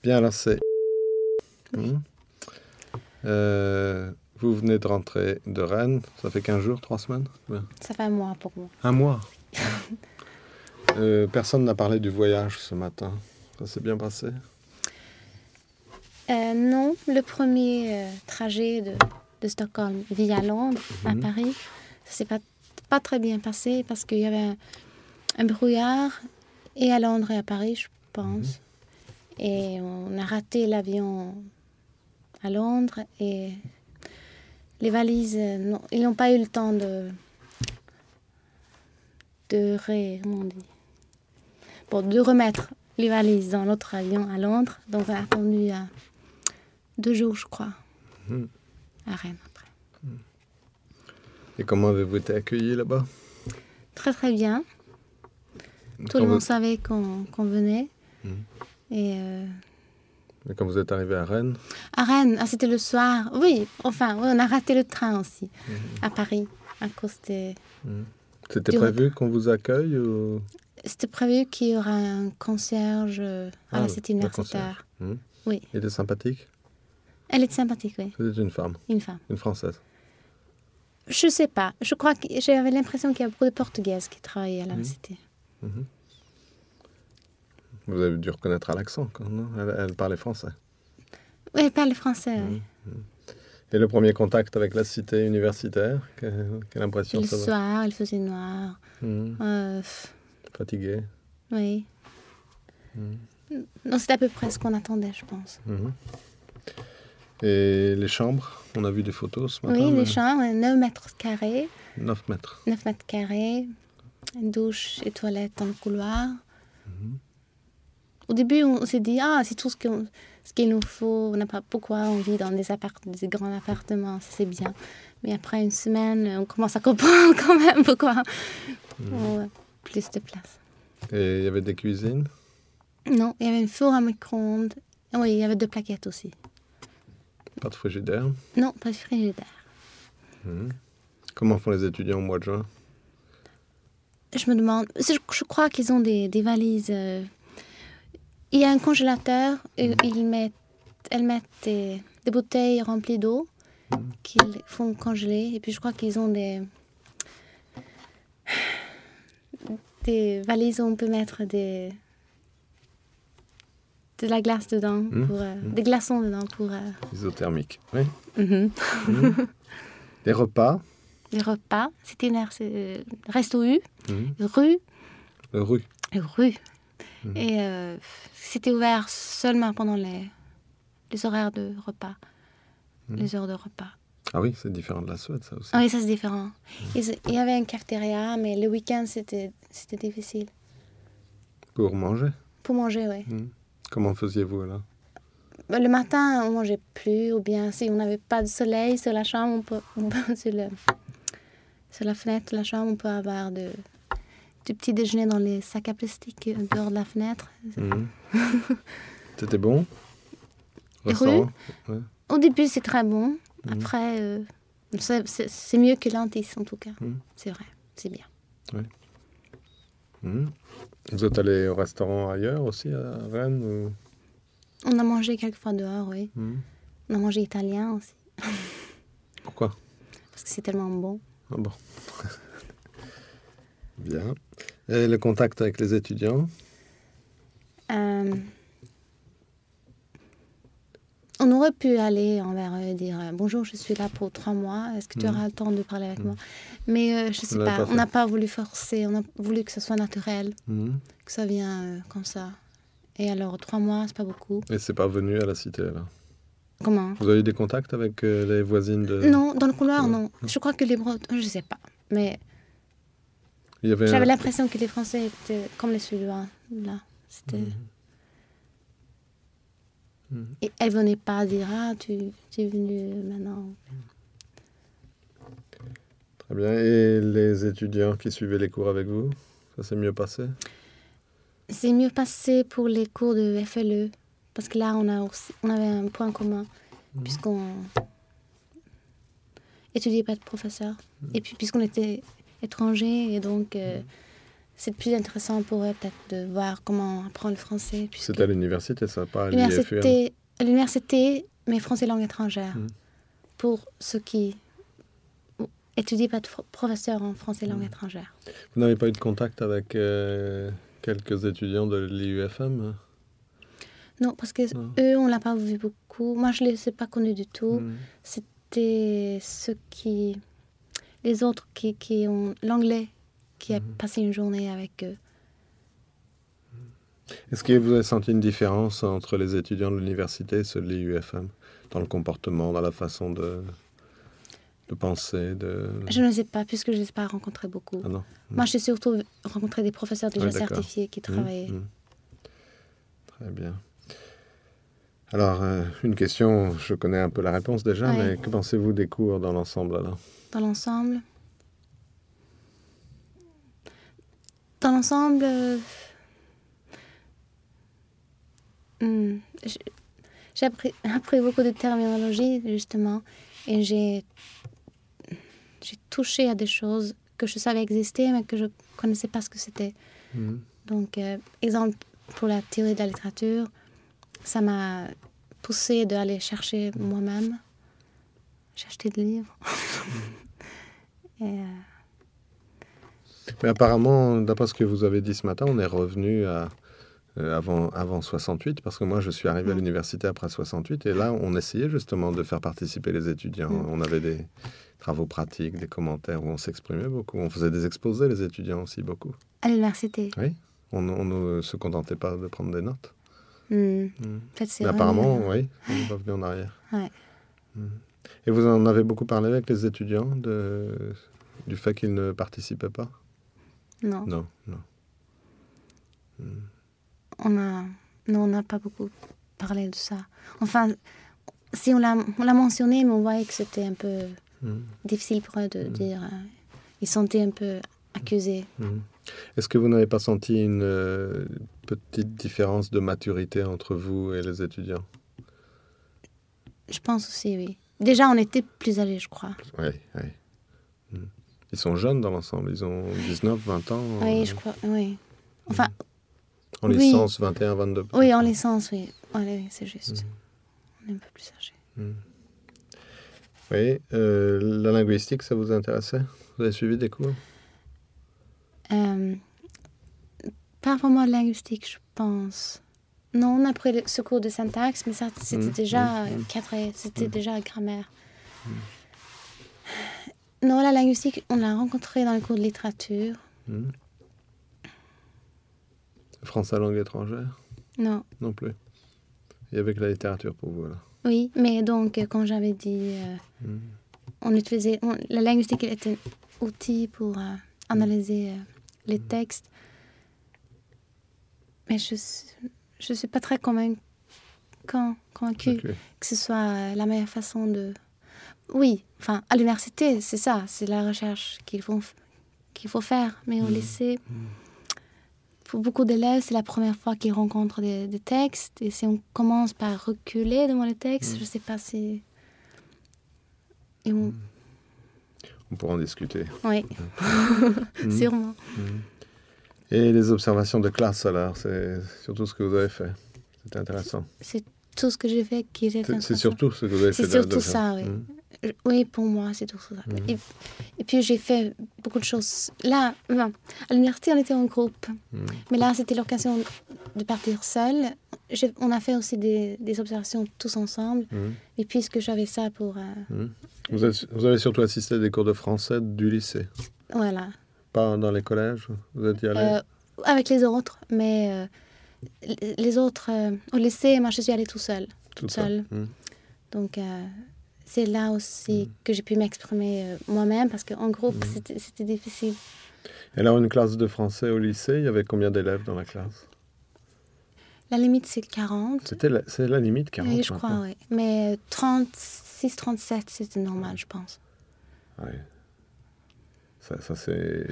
Bien, alors c'est... Oui. Vous venez de rentrer de Rennes, ça fait 15 jours, 3 semaines? Ouais. Ça fait un mois pour moi. Un mois. Personne n'a parlé du voyage ce matin. Ça s'est bien passé? Non, le premier trajet de Stockholm via Londres à Paris, ça s'est pas très bien passé parce qu'il y avait un brouillard et à Londres et à Paris, je pense. Et on a raté l'avion à Londres et les valises, ils n'ont pas eu le temps de remettre les valises dans l'autre avion à Londres. Donc on a attendu 2 jours, je crois, à Rennes après. Et comment avez-vous été accueillis là-bas? Très très bien. Tout le monde savait qu'on venait. Et Et quand vous êtes arrivé à Rennes? à Rennes, c'était le soir. Oui, enfin, on a raté le train aussi à Paris à cause des... C'était prévu qu'on vous accueille ou... C'était prévu qu'il y aura un concierge à la cité universitaire. Oui. Il est sympathique? Elle est sympathique, oui. C'était une femme? Une femme. Une Française? Je sais pas. Je crois que j'avais l'impression qu'il y a beaucoup de Portugaises qui travaillaient à la cité. Vous avez dû reconnaître à l'accent, non? Elle parlait français. Oui, elle parle français, oui. Et le premier contact avec la cité universitaire, quelle impression Le ça va? soir, il faisait noir. Fatigué? Oui. Non, c'est à peu près ce qu'on attendait, je pense. Et les chambres? On a vu des photos ce matin. Oui, les chambres, 9 mètres carrés. 9 mètres. 9 mètres carrés. Une douche et toilette dans le couloir. Au début, on s'est dit, c'est tout ce qu'il nous faut. On n'a pas pourquoi on vit dans des grands appartements, ça, c'est bien. Mais après une semaine, on commence à comprendre quand même pourquoi on a plus de place. Et il y avait des cuisines? Non, il y avait une four à micro-ondes. Oui, il y avait 2 plaquettes aussi. Pas de frigidaire? Non, pas de frigidaire. Comment font les étudiants au mois de juin? Je me demande, je crois qu'ils ont des valises. Il y a un congélateur et elles mettent des bouteilles remplies d'eau qu'ils font congeler. Et puis je crois qu'ils ont des valises où on peut mettre de la glace dedans, des glaçons dedans pour... Isothermique, oui. Les repas? Les repas, c'était resto U, rue. Le rue? Rue. Et c'était ouvert seulement pendant les horaires de repas, les heures de repas. Ah oui, c'est différent de la Suède, ça aussi. Ah oui, ça c'est différent. Il y avait un cafétéria, mais le week-end, c'était difficile. Pour manger? Pour manger, oui. Comment faisiez-vous alors? Le matin, on mangeait plus, ou bien si on n'avait pas de soleil sur la chambre, sur la fenêtre de la chambre, on peut avoir du petit déjeuner dans les sacs à plastique dehors de la fenêtre. C'était bon? Restaurant? Ouais. Au début, c'est très bon. Après, c'est mieux que l'Antis, en tout cas. C'est vrai, c'est bien. Oui. Vous êtes allé au restaurant ailleurs aussi, à Rennes ou... On a mangé quelquefois dehors, oui. On a mangé italien aussi. Pourquoi? Parce que c'est tellement bon. Ah bon. Bien. Et le contact avec les étudiants? On aurait pu aller envers eux et dire bonjour, je suis là pour 3 mois, est-ce que tu auras le temps de parler avec moi? Mais je sais pas, on n'a pas voulu forcer, on a voulu que ce soit naturel, que ça vienne comme ça. Et alors 3 mois, c'est pas beaucoup. Et c'est pas venu à la cité alors? Comment? Vous avez eu des contacts avec les voisines de... Non, dans le couloir, non. Je crois que les Bretons, je sais pas, mais j'avais l'impression que les Français étaient comme les Suédois, là. C'était... Et elle venait pas dire tu es venu maintenant. Très bien. Et les étudiants qui suivaient les cours avec vous, ça s'est mieux passé? C'est mieux passé pour les cours de FLE parce que là on avait un point commun puisqu'on étudiait pas de professeur et puis puisqu'on était étrangers et donc c'est plus intéressant pour eux peut-être de voir comment apprendre le français. C'est à l'université, ça, pas à l'IFUM? À l'université, mais français langue étrangère. Pour ceux qui étudient pas de professeur en français langue étrangère. Vous n'avez pas eu de contact avec quelques étudiants de l'IUFM? Non, parce que eux, on l'a pas vu beaucoup. Moi, je les ai pas connus du tout. C'était les autres qui ont l'anglais, qui a passé une journée avec eux. Est-ce que vous avez senti une différence entre les étudiants de l'université et ceux de l'IUFM, dans le comportement, dans la façon de penser Je ne sais pas, puisque je ne les ai pas rencontrés beaucoup. Ah non. Moi, j'ai surtout rencontré des professeurs déjà certifiés qui travaillaient. Très bien. Alors, une question, je connais un peu la réponse déjà, mais que pensez-vous des cours dans l'ensemble alors? Dans l'ensemble, j'ai appris beaucoup de terminologie, justement, et j'ai touché à des choses que je savais exister, mais que je ne connaissais pas ce que c'était. Donc, exemple, pour la théorie de la littérature, ça m'a poussée d'aller chercher moi-même. J'ai acheté des livres. Mais apparemment, d'après ce que vous avez dit ce matin, on est revenu à avant 68, parce que moi, je suis arrivé à l'université après 68, et là, on essayait justement de faire participer les étudiants. On avait des travaux pratiques, des commentaires où on s'exprimait beaucoup. On faisait des exposés, les étudiants aussi, beaucoup. À l'université? Oui. On ne se contentait pas de prendre des notes. Peut-être c'est mais apparemment, oui, on est revenu en arrière. Ouais. Et vous en avez beaucoup parlé avec les étudiants du fait qu'ils ne participaient pas? Non. Non. On n'a pas beaucoup parlé de ça. Enfin, si on l'a mentionné, mais on voyait que c'était un peu difficile pour eux de dire. Ils se sentaient un peu accusés. Est-ce que vous n'avez pas senti une petite différence de maturité entre vous et les étudiants? Je pense aussi, oui. Déjà, on était plus âgés, je crois. Oui. Ils sont jeunes dans l'ensemble. Ils ont 19, 20 ans. Oui, je crois, oui. Enfin... En licence, 21, 22. Oui, en licence, oui. Oui, c'est juste. On est un peu plus âgés. Oui, la linguistique, ça vous intéressait? Vous avez suivi des cours? Pas vraiment de linguistique, je pense. Non, on a pris ce cours de syntaxe, mais ça, c'était déjà cadré, c'était déjà grammaire. Non, la linguistique, on l'a rencontrée dans le cours de littérature. Français langue étrangère? Non. Non plus. Il y avait que la littérature pour vous, là. Oui, mais donc, quand j'avais dit... on utilisait... la linguistique était un outil pour analyser les textes. Mais je ne suis pas très convaincue que ce soit la meilleure façon de... Oui, enfin, à l'université, c'est ça. C'est la recherche qu'il faut faire. Mais au lycée... Pour beaucoup d'élèves, c'est la première fois qu'ils rencontrent des textes. Et si on commence par reculer devant les textes, je ne sais pas si... On pourra en discuter. Oui, sûrement. Et les observations de classe, alors, c'est surtout ce que vous avez fait. C'était intéressant. C'est tout ce que j'ai fait qui était intéressant. C'est surtout ce que vous avez fait. C'est surtout ça, oui. Oui, pour moi, c'est tout ça. Et puis, j'ai fait beaucoup de choses. Là, à l'université, on était en groupe. Mais là, c'était l'occasion de partir seule. On a fait aussi des observations tous ensemble. Et puisque j'avais ça pour... Vous avez surtout assisté à des cours de français du lycée? Voilà. Pas dans les collèges? Vous êtes y allé? Avec les autres. Mais les autres... au lycée, moi, je suis allée toute seule. Donc... c'est là aussi que j'ai pu m'exprimer moi-même, parce qu'en groupe, c'était difficile. Et alors, une classe de français au lycée, il y avait combien d'élèves dans la classe? La limite, c'est 40. C'est la limite, 40? Oui, je crois, oui. Mais 36, 37, c'était normal, je pense. Oui. Ça c'est...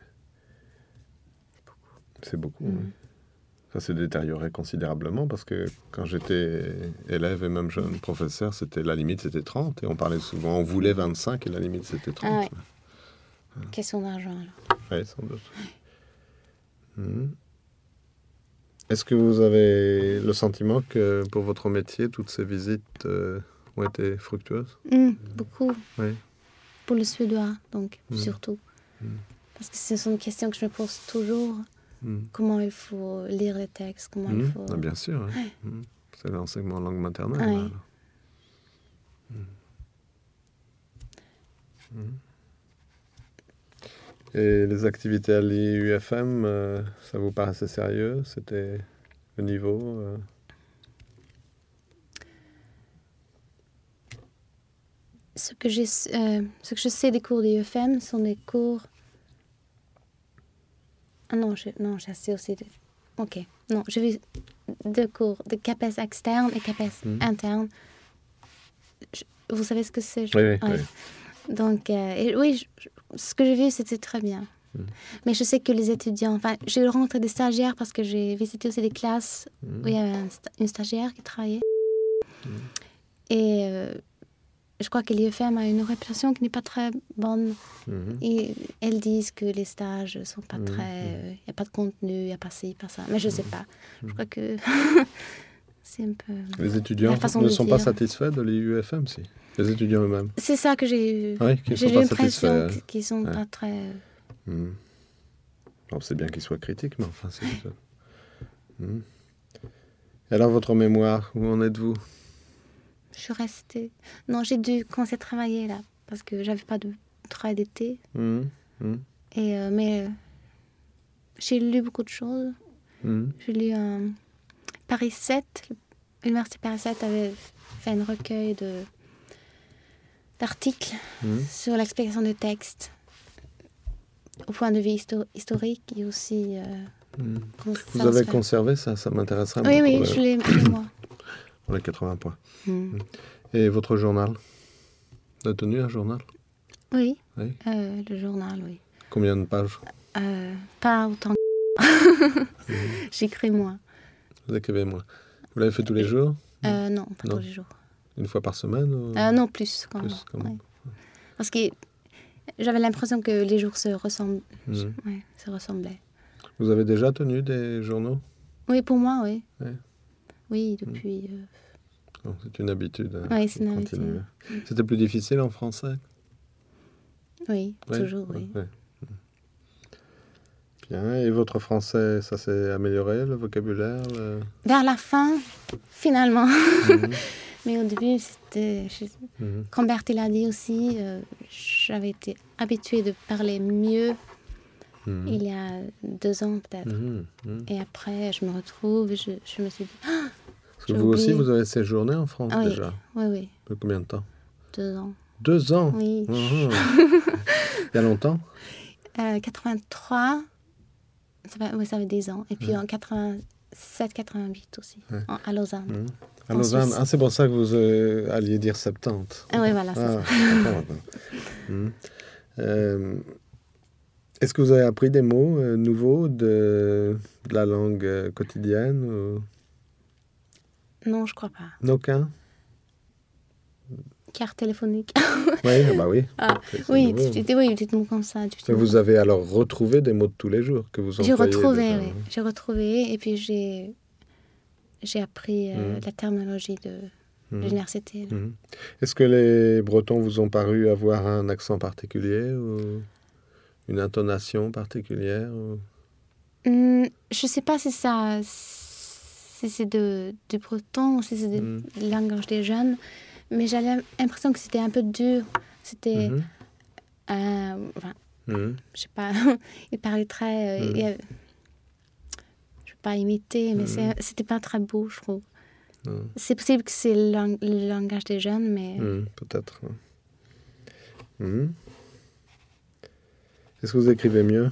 C'est beaucoup, oui. Ça s'est détérioré considérablement parce que quand j'étais élève et même jeune professeur, la limite c'était 30 et on parlait souvent, on voulait 25 et la limite c'était 30. Question d'argent alors. Oui, sans doute. Mhm. Est-ce que vous avez le sentiment que pour votre métier, toutes ces visites ont été fructueuses? Beaucoup. Oui. Pour le suédois, donc, Mm. surtout. Mm. Parce que ce sont des questions que je me pose toujours. Comment il faut lire les textes, comment il faut... Ah, bien sûr. Hein. Ouais. C'est l'enseignement en langue maternelle. Ouais. Là, alors. Et les activités à l'IUFM, ça vous paraissait sérieux? C'était le niveau Ce que je sais des cours d'IUFM sont des cours... Ah non, j'ai assez aussi... Ok, non, j'ai vu 2 cours, de CAPES externe et CAPES interne. Vous savez ce que c'est? Oui. Donc, oui, ce que j'ai vu, c'était très bien. Mais je sais que les étudiants... Enfin, j'ai rencontré des stagiaires parce que j'ai visité aussi des classes où il y avait une stagiaire qui travaillait. Et je crois que l'IEFM a une réputation qui n'est pas très bonne. Et elles disent que les stages ne sont pas très... Il n'y a pas de contenu, il n'y a pas ci, pas ça. Mais je ne sais pas. Je crois que c'est un peu... Les étudiants ne sont pas satisfaits de l'IUFM, si? Les étudiants eux-mêmes? C'est ça que j'ai eu. Oui, j'ai l'impression qu'ils ne sont pas très... Alors, c'est bien qu'ils soient critiques, mais enfin, c'est ça. Et alors, votre mémoire, où en êtes-vous? Je suis restée... Non, j'ai dû commencer à travailler, là, parce que j'avais pas de travail d'été. Mais j'ai lu beaucoup de choses. J'ai lu Paris 7. L'Université Paris 7 avait fait un recueil d'articles sur l'explication de texte au point de vue historique et aussi... Vous avez conservé ça? Ça m'intéresserait. Oui, je l'ai moi. Pour les 80 points. Et votre journal? Vous avez tenu un journal? Oui. Le journal, oui. Combien de pages? Pas autant que... J'écris moins. Vous écrivez moins. Vous l'avez fait tous les jours? Non, pas tous les jours. Une fois par semaine ou... Non, plus quand même. Ouais. Parce que j'avais l'impression que les jours se ressemblaient. Vous avez déjà tenu des journaux? Oui, pour moi, oui. Oui, depuis... c'est une habitude. Oui, c'est une habitude. C'était plus difficile en français? Oui, toujours, oui. Bien. Et votre français, ça s'est amélioré, le vocabulaire? Vers la fin, finalement. Mais au début, c'était... Comme Bertie l'a dit aussi, j'avais été habituée de parler mieux il y a 2 ans peut-être. Et après, je me retrouve et je me suis dit... Parce que vous aussi, vous avez séjourné en France déjà? Oui. Depuis combien de temps? 2 ans. 2 ans? Oui. Il y a longtemps? 83... ça fait 10 ans. Et puis en 87, 88 aussi, à Lausanne. À Lausanne. C'est pour ça que vous alliez dire 70. Oui, voilà, c'est ça. Est-ce que vous avez appris des mots nouveaux de la langue quotidienne ou... Non, je crois pas. Aucun? Carte téléphonique. Oui. Oui, dites-moi comme ça. Mais vous avez alors retrouvé des mots de tous les jours que vous employez? J'ai retrouvé et puis j'ai appris la terminologie de l'université. Est-ce que les Bretons vous ont paru avoir un accent particulier ou une intonation particulière ou... Je ne sais pas si c'est du breton ou si c'est du langage des jeunes. Mais j'avais l'impression que c'était un peu dur. C'était... je sais pas, il parlait très... je ne vais pas imiter, mais c'était pas très beau, je trouve. C'est possible que c'est le langage des jeunes, mais... peut-être. Est-ce que vous écrivez mieux?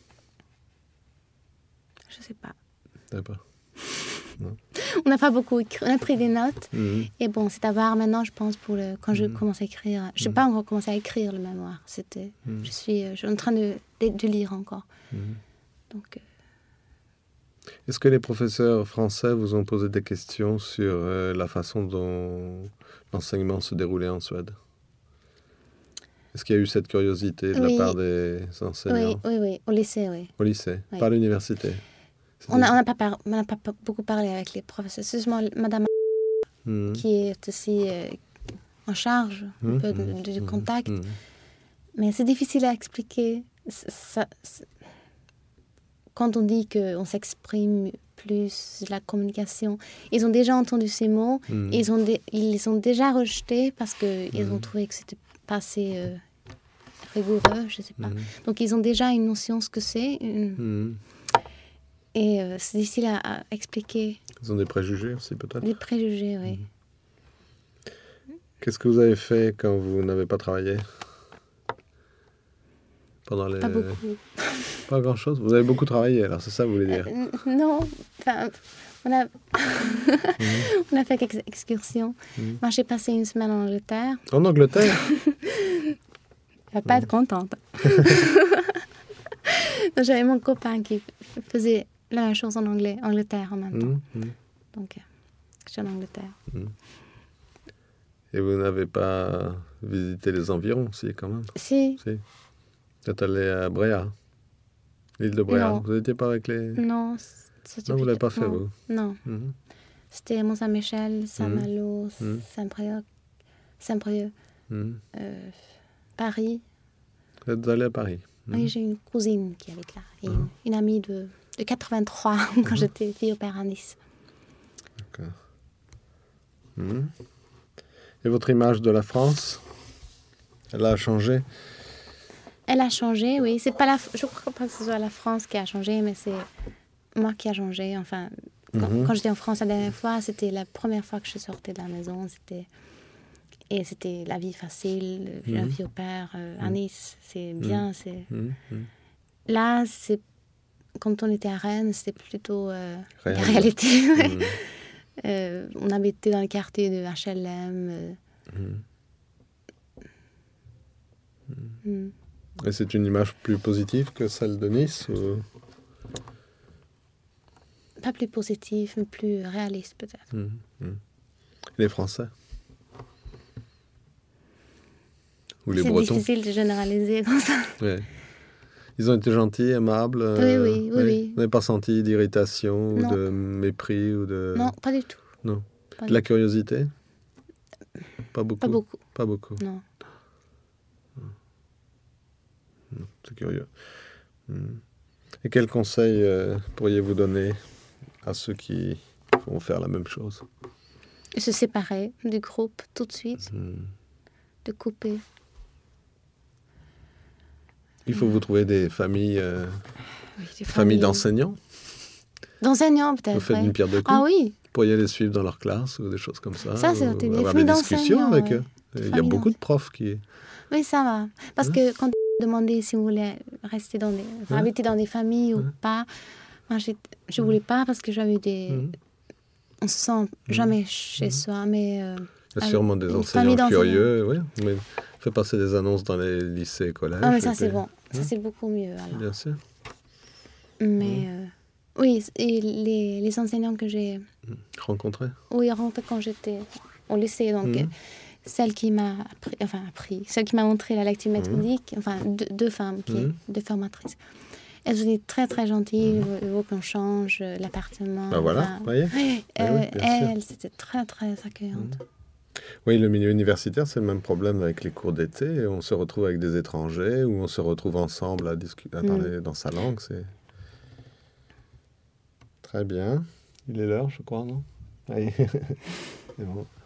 Je sais pas. D'accord. On n'a pas beaucoup écrit. On a pris des notes. Et bon, c'est à voir maintenant, je pense, quand je commence à écrire. Je n'ai pas encore commencé à écrire le mémoire. Je suis en train de lire encore. Donc, Est-ce que les professeurs français vous ont posé des questions sur la façon dont l'enseignement se déroulait en Suède? Est-ce qu'il y a eu cette curiosité de la part des enseignants? Oui, au lycée, oui. Au lycée, Oui. pas à l'université? On n'a pas beaucoup parlé avec les professeurs. C'est seulement Madame qui est aussi en charge un peu du contact. Mais c'est difficile à expliquer. Quand on dit qu'on s'exprime plus, la communication, ils ont déjà entendu ces mots, ils les ont déjà rejetés parce qu'ils ont trouvé que c'était pas assez rigoureux, je sais pas. Donc ils ont déjà une notion de ce que c'est. Et c'est difficile à expliquer. Ils ont des préjugés aussi, peut-être? Des préjugés, oui. Qu'est-ce que vous avez fait quand vous n'avez pas travaillé? Pendant les... Pas beaucoup. Pas grand-chose? Vous avez beaucoup travaillé, alors c'est ça que vous voulez dire? Non, enfin, on a fait quelques excursions. Moi, j'ai passé une semaine en Angleterre. En Angleterre? Elle va pas être contente. J'avais mon copain qui faisait la même chose en Angleterre en même temps. Donc, je suis en Angleterre. Et vous n'avez pas visité les environs aussi, quand même? Si. Vous êtes allé à Bréa, l'île de Bréa. Non. Vous n'étiez pas avec les... Non. Non, vous ne l'avez pas fait, vous? Non. C'était Mont-Saint-Michel, Saint-Malo, Saint-Brieuc, Paris. Vous êtes allé à Paris? Oui, j'ai une cousine qui habite là. Et une amie de 83 quand j'étais fille au père à Nice. D'accord. Et votre image de la France, elle a changé? Elle a changé, oui. C'est pas je ne crois pas que ce soit la France qui a changé, mais c'est moi qui a changé. Enfin, quand j'étais en France la dernière fois, c'était la première fois que je sortais de la maison. Et c'était la vie facile. J'ai un fille au père à Nice. C'est bien. Là, quand on était à Rennes, c'était plutôt la réalité. On habitait dans le quartier de HLM. Et c'est une image plus positive que celle de Nice ou... Pas plus positive, mais plus réaliste peut-être. Les Français? Ou les Bretons? C'est difficile de généraliser comme ça. Ouais. Ils ont été gentils, aimables? Oui. Vous n'avez pas senti d'irritation ou de mépris ou de... Non, pas du tout. Non. De la curiosité? Pas beaucoup? Pas beaucoup. Non. C'est curieux. Et quel conseil pourriez-vous donner à ceux qui vont faire la même chose? Se séparer du groupe tout de suite. De couper. Il faut vous trouver des familles, des familles d'enseignants. D'enseignants peut-être. Vous faites une pierre deux coups. Ah oui. Vous pourriez les suivre dans leur classe ou des choses comme ça. Ça, c'est bien. Avoir des discussions avec eux. Il y a beaucoup de profs qui... Oui, ça va. Parce que quand on demandait si vous voulez rester habiter dans des familles ou pas, moi, je voulais pas parce que j'avais on se sent jamais chez soi, mais... il y a sûrement des enseignants curieux, oui. Mais fait passer des annonces dans les lycées et collèges. Ah, mais ça, c'est bon. Ça, c'est beaucoup mieux, alors. Bien sûr. Mais... oui, et les enseignants que j'ai... rencontrés? Oui, rencontrés quand j'étais au lycée, donc... Celle qui m'a celle qui m'a montré la lecture méthodique, deux femmes, deux formatrices. Elles étaient très très gentilles, il faut qu'on change l'appartement. Ben voilà, vous voyez. Elles, c'était très très accueillante. Oui, le milieu universitaire, c'est le même problème avec les cours d'été. On se retrouve avec des étrangers ou on se retrouve ensemble à parler dans sa langue. C'est très bien. Il est l'heure, je crois, non? Oui. C'est bon.